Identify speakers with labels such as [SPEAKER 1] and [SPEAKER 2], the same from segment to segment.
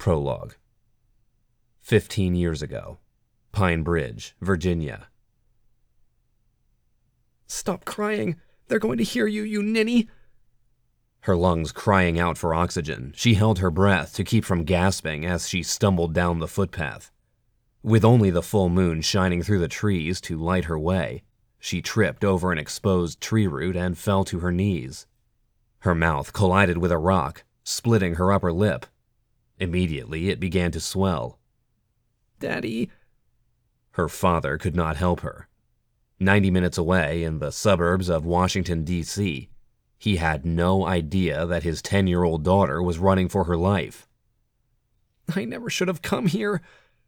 [SPEAKER 1] Prologue. 15 years ago. Pine Bridge, Virginia.
[SPEAKER 2] "Stop crying. They're going to hear you, you ninny."
[SPEAKER 1] Her lungs crying out for oxygen, she held her breath to keep from gasping as she stumbled down the footpath. With only the full moon shining through the trees to light her way, she tripped over an exposed tree root and fell to her knees. Her mouth collided with a rock, splitting her upper lip. Immediately, it began to swell.
[SPEAKER 2] "Daddy."
[SPEAKER 1] Her father could not help her. 90 minutes away in the suburbs of Washington, D.C., he had no idea that his 10-year-old daughter was running for her life.
[SPEAKER 2] "I never should have come here."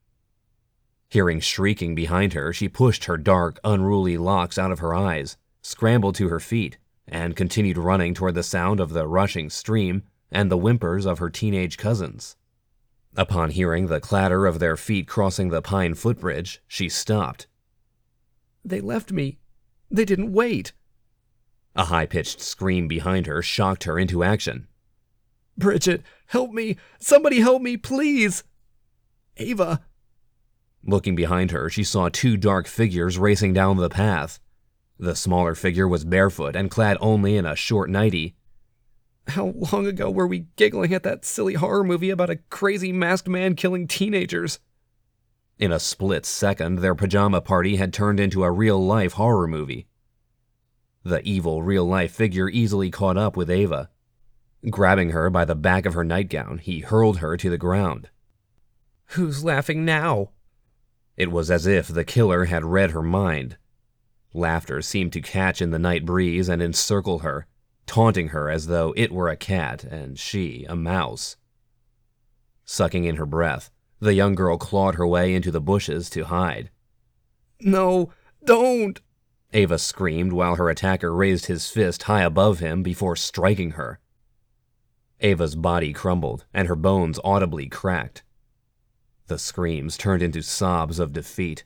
[SPEAKER 1] Hearing shrieking behind her, she pushed her dark, unruly locks out of her eyes, scrambled to her feet, and continued running toward the sound of the rushing stream and the whimpers of her teenage cousins. Upon hearing the clatter of their feet crossing the pine footbridge, she stopped.
[SPEAKER 2] "They left me. They didn't wait."
[SPEAKER 1] A high-pitched scream behind her shocked her into action.
[SPEAKER 2] "Bridget, help me! Somebody help me, please!" "Ava!"
[SPEAKER 1] Looking behind her, she saw two dark figures racing down the path. The smaller figure was barefoot and clad only in a short nightie.
[SPEAKER 2] "How long ago were we giggling at that silly horror movie about a crazy masked man killing teenagers?"
[SPEAKER 1] In a split second, their pajama party had turned into a real-life horror movie. The evil real-life figure easily caught up with Ava. Grabbing her by the back of her nightgown, he hurled her to the ground.
[SPEAKER 2] "Who's laughing now?"
[SPEAKER 1] It was as if the killer had read her mind. Laughter seemed to catch in the night breeze and encircle her, taunting her as though it were a cat and she a mouse. Sucking in her breath, the young girl clawed her way into the bushes to hide.
[SPEAKER 2] "No, don't!"
[SPEAKER 1] Ava screamed while her attacker raised his fist high above him before striking her. Ava's body crumbled, and her bones audibly cracked. The screams turned into sobs of defeat.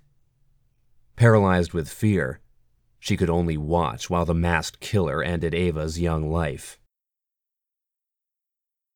[SPEAKER 1] Paralyzed with fear, she could only watch while the masked killer ended Ava's young life.